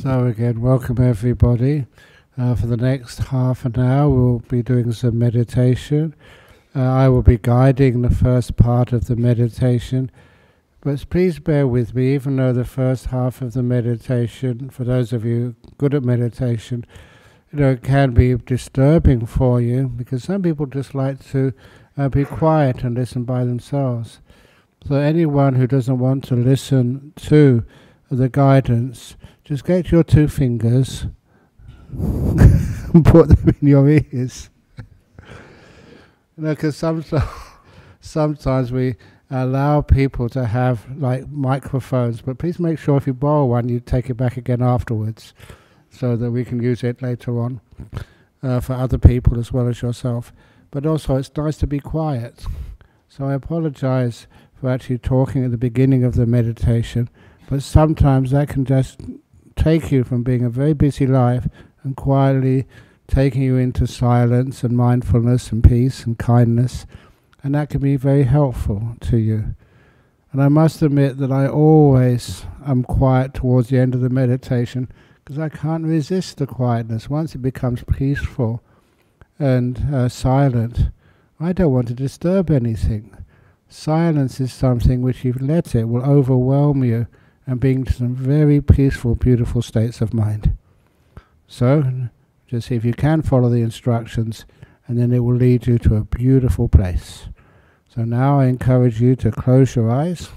So again, welcome everybody. For the next half an hour we'll be doing some meditation. I will be guiding the first part of the meditation, but please bear with me, even though the first half of the meditation, for those of you good at meditation, it can be disturbing for you, because some people just like to be quiet and listen by themselves. So anyone who doesn't want to listen to the guidance, just get your two fingers and put them in your ears. Because sometimes we allow people to have like microphones, but please make sure if you borrow one, you take it back again afterwards, so that we can use it later on for other people as well as yourself. But also, it's nice to be quiet. So I apologize for actually talking at the beginning of the meditation, but sometimes that can just take you from being a very busy life and quietly taking you into silence and mindfulness and peace and kindness, and that can be very helpful to you. And I must admit that I always am quiet towards the end of the meditation, because I can't resist the quietness. Once it becomes peaceful and silent, I don't want to disturb anything. Silence is something which, if you let it, will overwhelm you and bring to some very peaceful, beautiful states of mind. So, just see if you can follow the instructions, and then it will lead you to a beautiful place. So now I encourage you to close your eyes.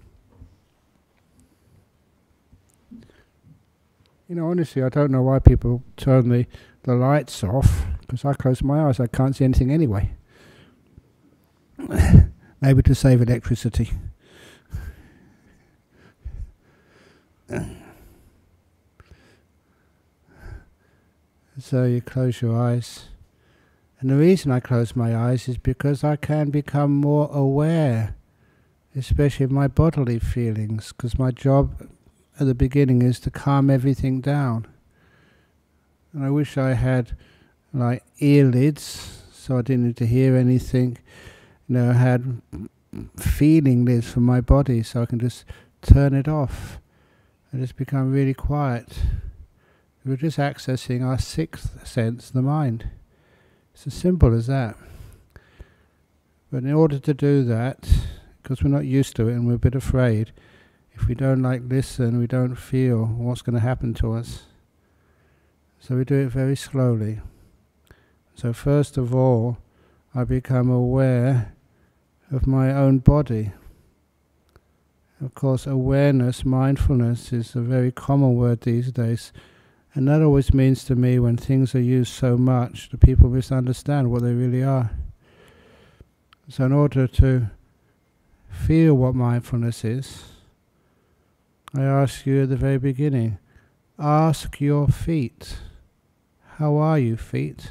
Honestly, I don't know why people turn the lights off, because I close my eyes, I can't see anything anyway. Maybe to save electricity. So you close your eyes. And the reason I close my eyes is because I can become more aware, especially of my bodily feelings, because my job at the beginning is to calm everything down. And I wish I had like earlids, so I didn't need to hear anything. I had feeling lids for my body, so I can just turn it off and just become really quiet. We're just accessing our sixth sense, the mind. It's as simple as that. But in order to do that, because we're not used to it and we're a bit afraid, if we don't listen, we don't feel what's going to happen to us. So we do it very slowly. So first of all, I become aware of my own body. Of course, awareness, mindfulness is a very common word these days. And that always means to me, when things are used so much, that people misunderstand what they really are. So in order to feel what mindfulness is, I ask you at the very beginning, ask your feet. How are you, feet?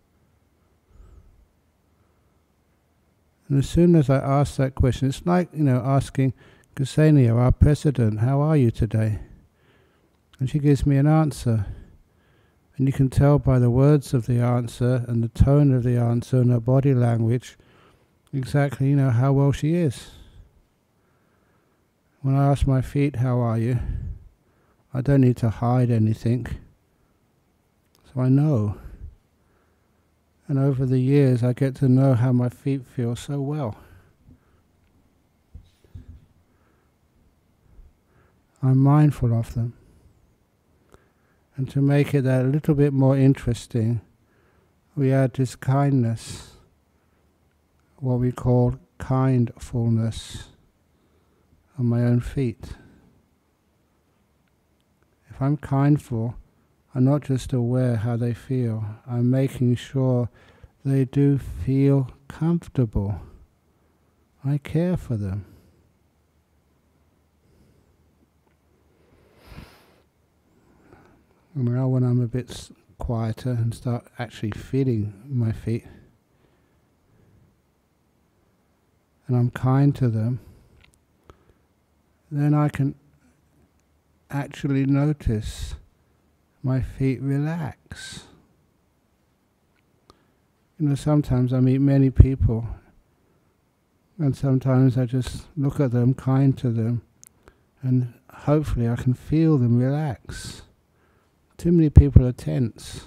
And as soon as I ask that question, it's like, asking Ksenia, our president, how are you today? And she gives me an answer. And you can tell by the words of the answer and the tone of the answer and her body language exactly, how well she is. When I ask my feet, how are you? I don't need to hide anything. So I know. And over the years, I get to know how my feet feel so well. I'm mindful of them. And to make it a little bit more interesting, we add this kindness, what we call kindfulness, on my own feet. If I'm kindful, I'm not just aware how they feel, I'm making sure they do feel comfortable. I care for them. Now when I'm a bit quieter and start actually feeling my feet, and I'm kind to them, then I can actually notice my feet relax. Sometimes I meet many people, and sometimes I just look at them, kind to them, and hopefully I can feel them relax. Too many people are tense.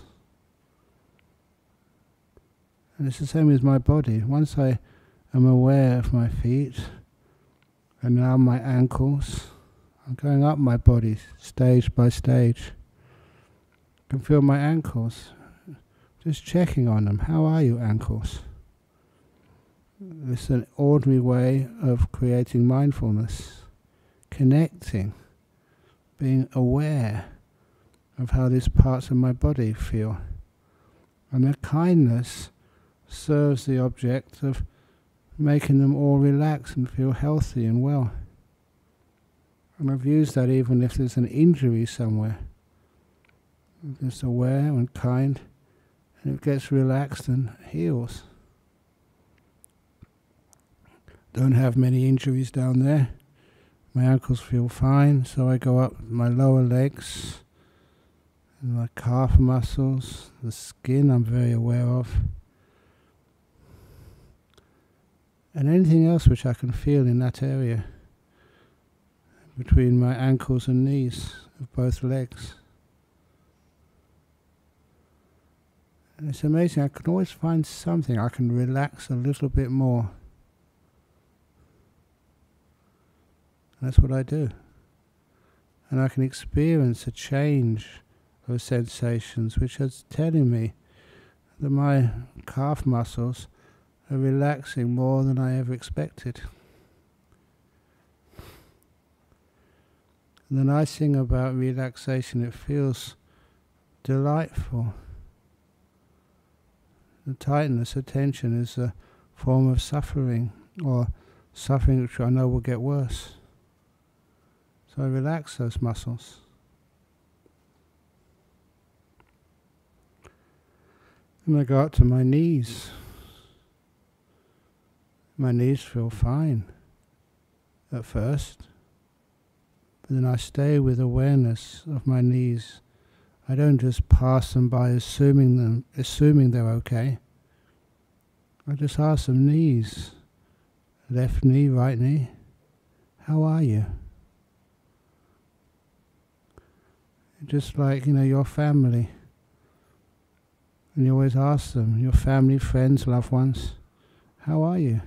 And it's the same as my body. Once I am aware of my feet, and now my ankles, I'm going up my body stage by stage. I can feel my ankles, just checking on them. How are you, ankles? It's an ordinary way of creating mindfulness, connecting, being aware of how these parts of my body feel. And the kindness serves the object of making them all relax and feel healthy and well. And I've used that even if there's an injury somewhere. I'm just aware and kind, and it gets relaxed and heals. Don't have many injuries down there. My ankles feel fine, so I go up my lower legs, and my calf muscles, the skin I'm very aware of. And anything else which I can feel in that area, between my ankles and knees of both legs. And it's amazing, I can always find something I can relax a little bit more. And that's what I do. And I can experience a change of sensations which is telling me that my calf muscles are relaxing more than I ever expected. And the nice thing about relaxation, it feels delightful. The tightness of tension is a form of suffering, or suffering which I know will get worse. So I relax those muscles. And I go up to my knees. My knees feel fine at first, but then I stay with awareness of my knees. I don't just pass them by assuming they're okay. I just ask them, knees, left knee, right knee, how are you? Just like, your family. And you always ask them, your family, friends, loved ones, how are you?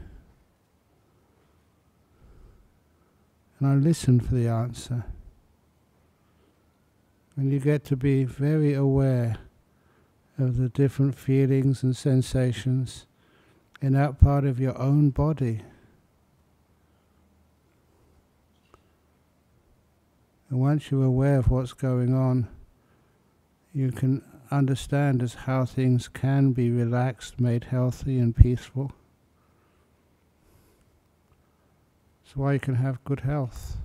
And I listen for the answer. And you get to be very aware of the different feelings and sensations in that part of your own body. And once you're aware of what's going on, you can understand as how things can be relaxed, made healthy and peaceful. That's why you can have good health.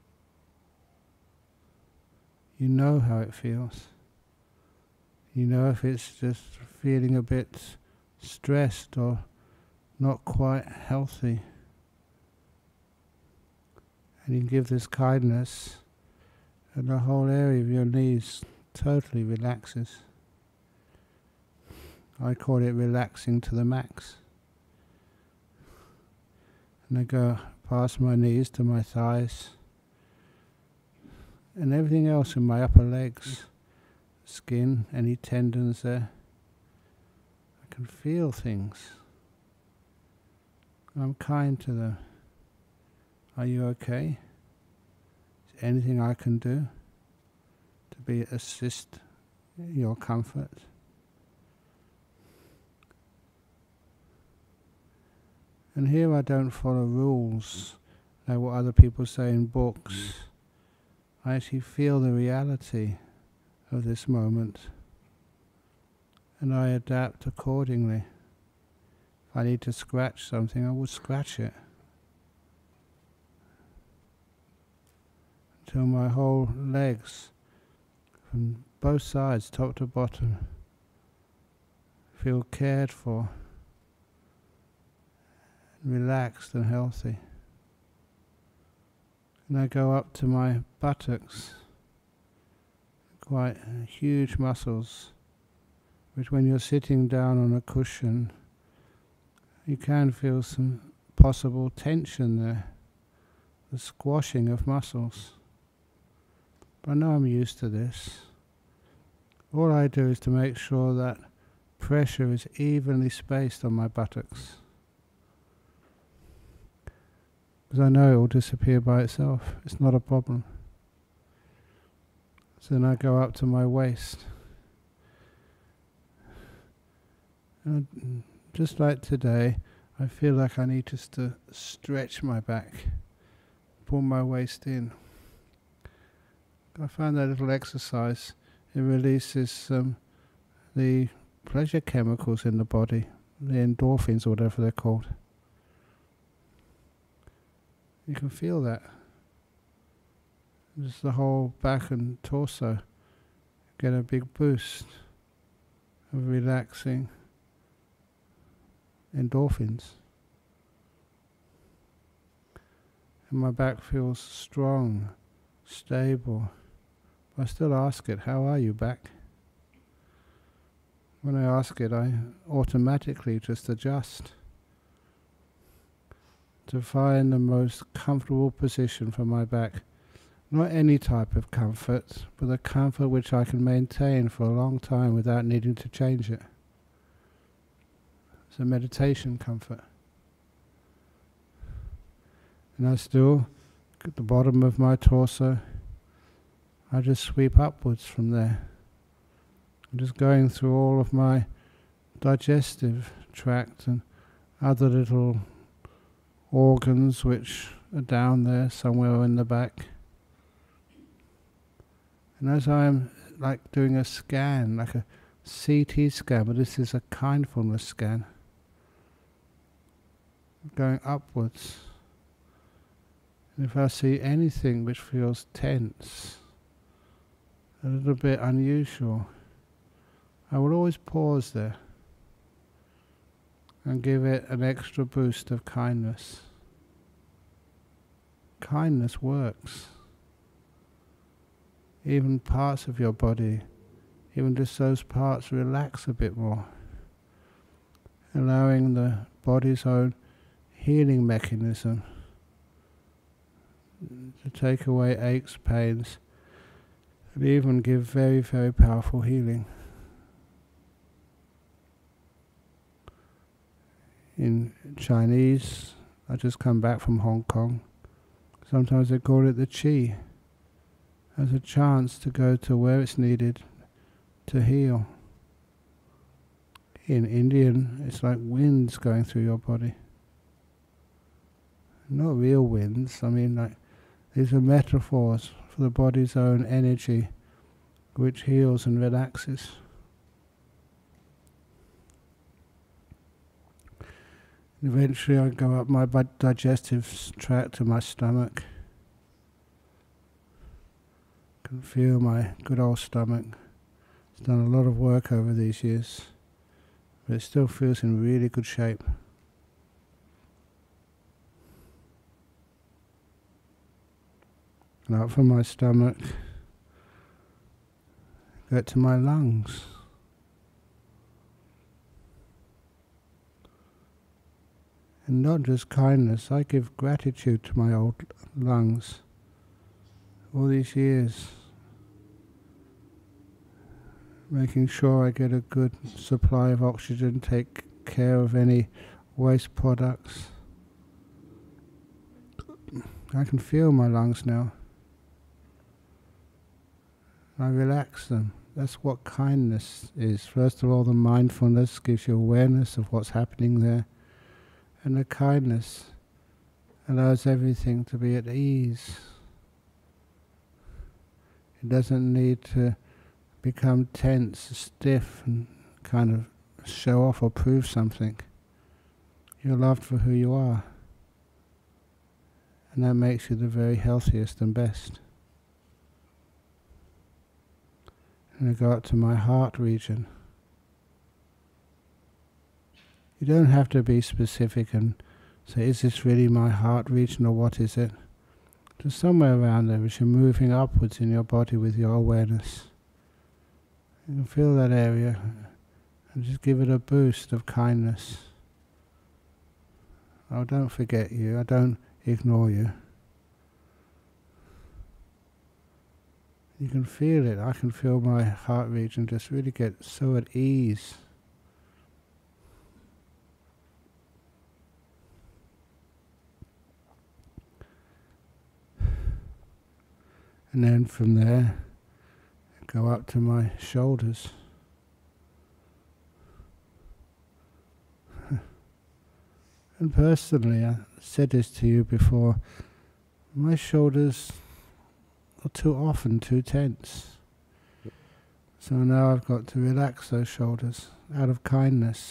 You know how it feels. You know if it's just feeling a bit stressed or not quite healthy. And you can give this kindness, and the whole area of your knees totally relaxes. I call it relaxing to the max. And I go past my knees to my thighs, and everything else in my upper legs, skin, any tendons there. I can feel things. I'm kind to them. Are you okay? Is there anything I can do to assist your comfort? And here I don't follow rules like what other people say in books. I actually feel the reality of this moment, and I adapt accordingly. If I need to scratch something, I will scratch it until my whole legs, from both sides, top to bottom, feel cared for, relaxed and healthy. And I go up to my buttocks, quite huge muscles, which when you're sitting down on a cushion, you can feel some possible tension there, the squashing of muscles. But I know I'm used to this. All I do is to make sure that pressure is evenly spaced on my buttocks, because I know it will disappear by itself. It's not a problem. So then I go up to my waist. And just like today, I feel like I need just to stretch my back, pull my waist in. I find that little exercise, it releases the pleasure chemicals in the body, the endorphins or whatever they're called. You can feel that. Just the whole back and torso get a big boost of relaxing endorphins. And my back feels strong, stable. I still ask it, how are you, back? When I ask it, I automatically just adjust to find the most comfortable position for my back. Not any type of comfort, but a comfort which I can maintain for a long time without needing to change it. It's a meditation comfort. And I still, at the bottom of my torso, I just sweep upwards from there. I'm just going through all of my digestive tract and other little organs which are down there somewhere in the back. And as I'm like doing a scan, like a CT scan, but this is a kindfulness scan, going upwards. And if I see anything which feels tense, a little bit unusual, I will always pause there and give it an extra boost of kindness. Kindness works. Even parts of your body, even just those parts, relax a bit more, allowing the body's own healing mechanism to take away aches, pains, and even give very, very powerful healing. In Chinese, I just come back from Hong Kong, sometimes they call it the Qi, as a chance to go to where it's needed to heal. In Indian, it's like winds going through your body. Not real winds, I mean like these are metaphors for the body's own energy which heals and relaxes. Eventually I go up my digestive tract to my stomach. Can feel my good old stomach. It's done a lot of work over these years, but it still feels in really good shape. And up from my stomach, get to my lungs. And not just kindness, I give gratitude to my old lungs. All these years, making sure I get a good supply of oxygen, take care of any waste products. I can feel my lungs now. I relax them. That's what kindness is. First of all, the mindfulness gives you awareness of what's happening there. And the kindness allows everything to be at ease. It doesn't need to become tense, stiff, and kind of show off or prove something. You're loved for who you are. And that makes you the very healthiest and best. And I go up to my heart region. You don't have to be specific and say, is this really my heart region or what is it? Just somewhere around there as you're moving upwards in your body with your awareness. You can feel that area and just give it a boost of kindness. Oh, don't forget you. I don't ignore you. You can feel it. I can feel my heart region just really get so at ease. And then from there, go up to my shoulders. And personally, I said this to you before, my shoulders are too often too tense. So now I've got to relax those shoulders out of kindness.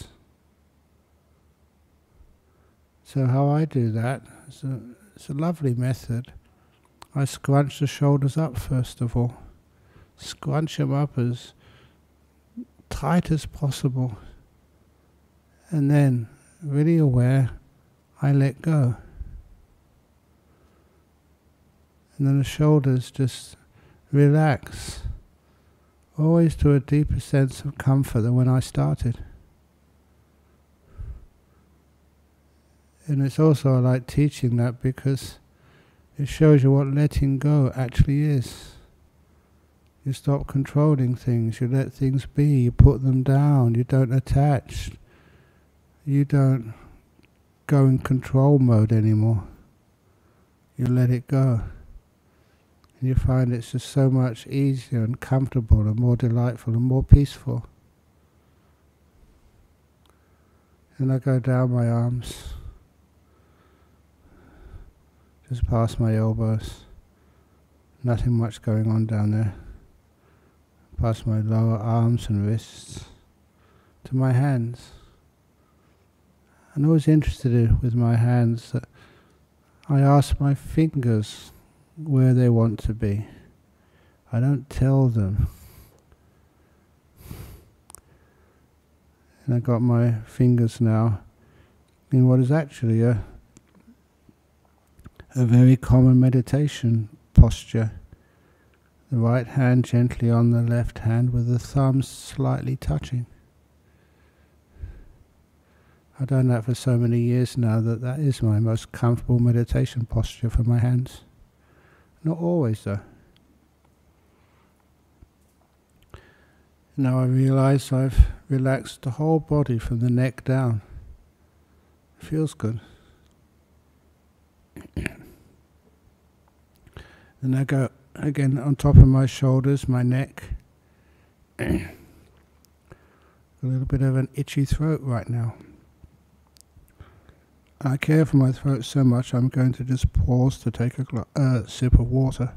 So how I do that, it's a lovely method. I scrunch the shoulders up first of all. Scrunch them up as tight as possible. And then, really aware, I let go. And then the shoulders just relax. Always to a deeper sense of comfort than when I started. And it's also, I like teaching that because it shows you what letting go actually is. You stop controlling things, you let things be, you put them down, you don't attach. You don't go in control mode anymore. You let it go. And you find it's just so much easier and comfortable and more delightful and more peaceful. And I go down my arms, just past my elbows. Nothing much going on down there. Past my lower arms and wrists to my hands. I'm always interested with my hands that I ask my fingers where they want to be. I don't tell them. And I got my fingers now in what is actually a very common meditation posture. The right hand gently on the left hand with the thumbs slightly touching. I've done that for so many years now that is my most comfortable meditation posture for my hands. Not always though. Now I realize I've relaxed the whole body from the neck down. It feels good. Then I go again on top of my shoulders, my neck. A little bit of an itchy throat right now. I care for my throat so much I'm going to just pause to take a sip of water.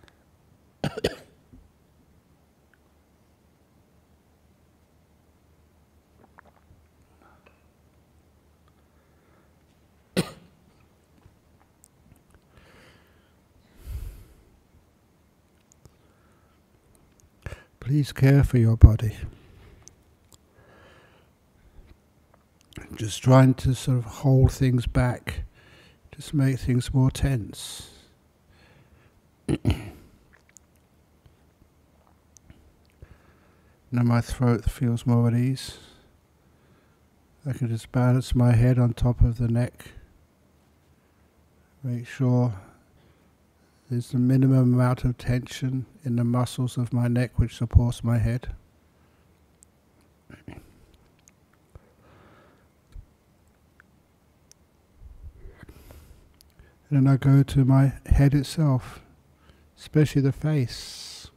Please care for your body. Just trying to sort of hold things back, just make things more tense. Now my throat feels more at ease. I can just balance my head on top of the neck. Make sure there's the minimum amount of tension in the muscles of my neck which supports my head. And then I go to my head itself, especially the face.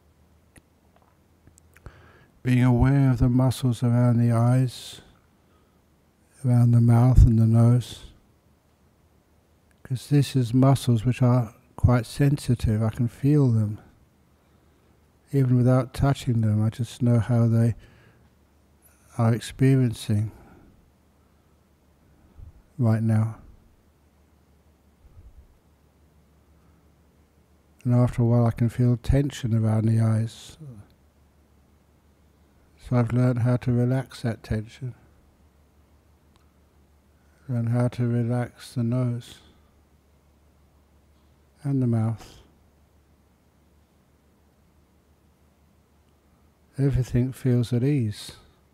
Being aware of the muscles around the eyes, around the mouth and the nose. Because this is muscles which are quite sensitive, I can feel them. Even without touching them, I just know how they are experiencing right now. And after a while I can feel tension around the eyes. So I've learned how to relax that tension. Learn how to relax the nose and the mouth. Everything feels at ease.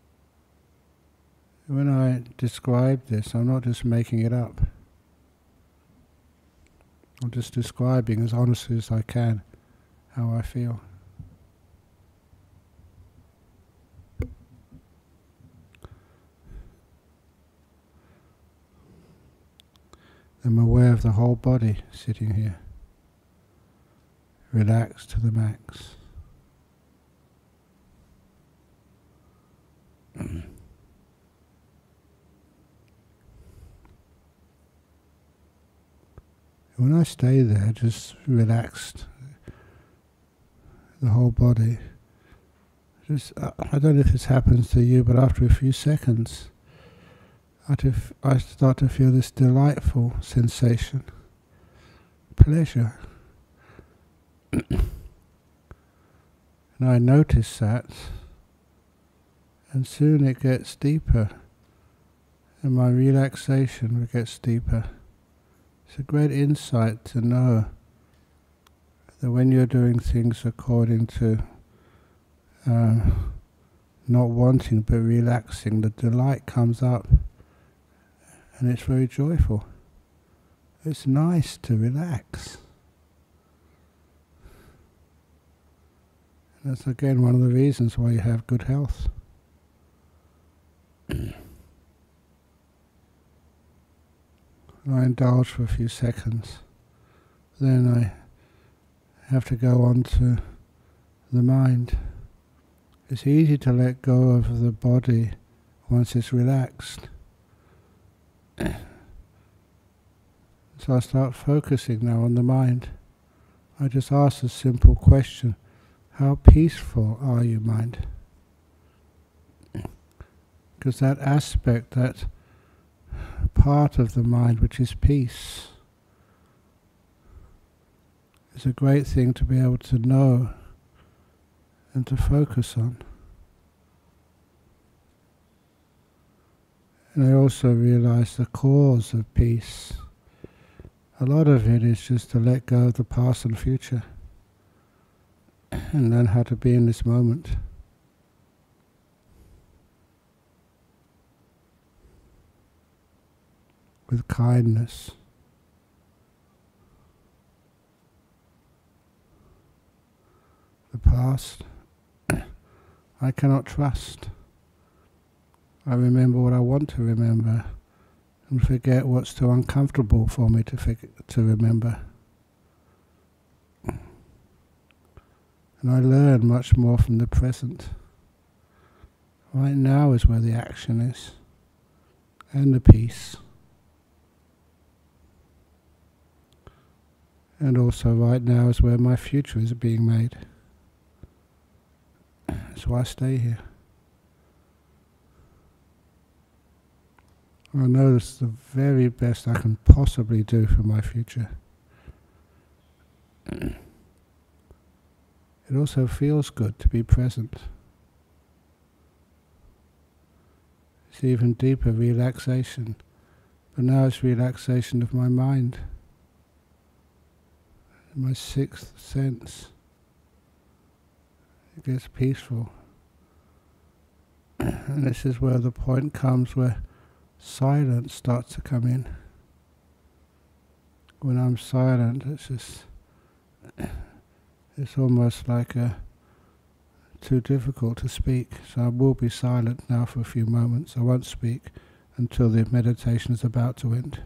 When I describe this, I'm not just making it up. I'm just describing as honestly as I can how I feel. I'm aware of the whole body sitting here, relaxed to the max. When I stay there, just relaxed, the whole body, I don't know if this happens to you, but after a few seconds, I start to feel this delightful sensation, pleasure. And I notice that, and soon it gets deeper, and my relaxation gets deeper. It's a great insight to know that when you're doing things according to not wanting but relaxing, the delight comes up and it's very joyful. It's nice to relax. And that's again one of the reasons why you have good health. I indulge for a few seconds, then I have to go on to the mind. It's easy to let go of the body once it's relaxed. So I start focusing now on the mind. I just ask a simple question: how peaceful are you, mind? Because that aspect, that part of the mind which is peace, is a great thing to be able to know and to focus on. And I also realize the cause of peace. A lot of it is just to let go of the past and future and learn how to be in this moment. With kindness. The past, I cannot trust. I remember what I want to remember and forget what's too uncomfortable for me to remember. And I learn much more from the present. Right now is where the action is, and the peace. And also right now is where my future is being made. So I stay here. I know it's the very best I can possibly do for my future. It also feels good to be present. It's even deeper relaxation, but now it's relaxation of my mind, my sixth sense. It gets peaceful. And this is where the point comes where silence starts to come in. When I'm silent, it's almost like too difficult to speak. So I will be silent now for a few moments. I won't speak until the meditation is about to end.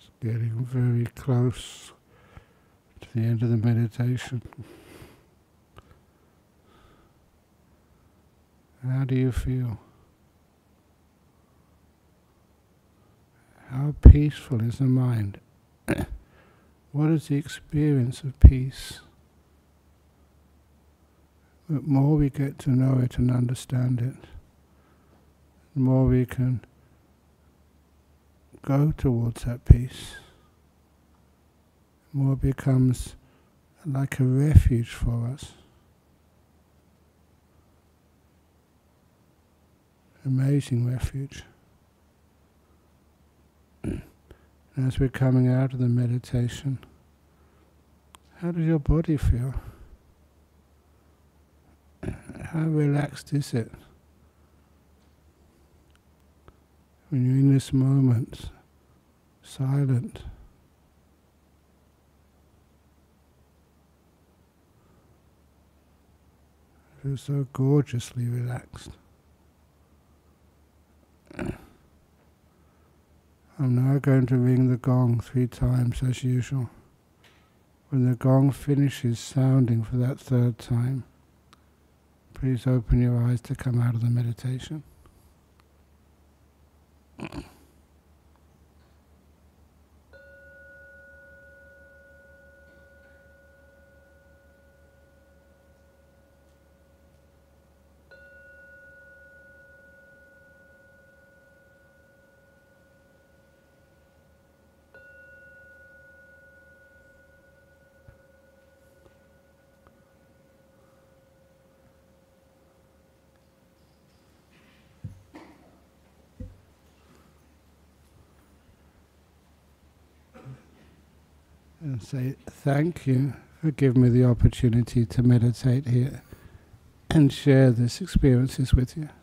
Getting very close to the end of the meditation. How do you feel? How peaceful is the mind? What is the experience of peace? The more we get to know it and understand it, the more we can go towards that peace. The more it becomes like a refuge for us. Amazing refuge. As we're coming out of the meditation, how does your body feel? How relaxed is it? When you're in this moment, silent. It feels so gorgeously relaxed. I'm now going to ring the gong 3 times as usual. When the gong finishes sounding for that 3rd time, please open your eyes to come out of the meditation. And say thank you for giving me the opportunity to meditate here and share these experiences with you.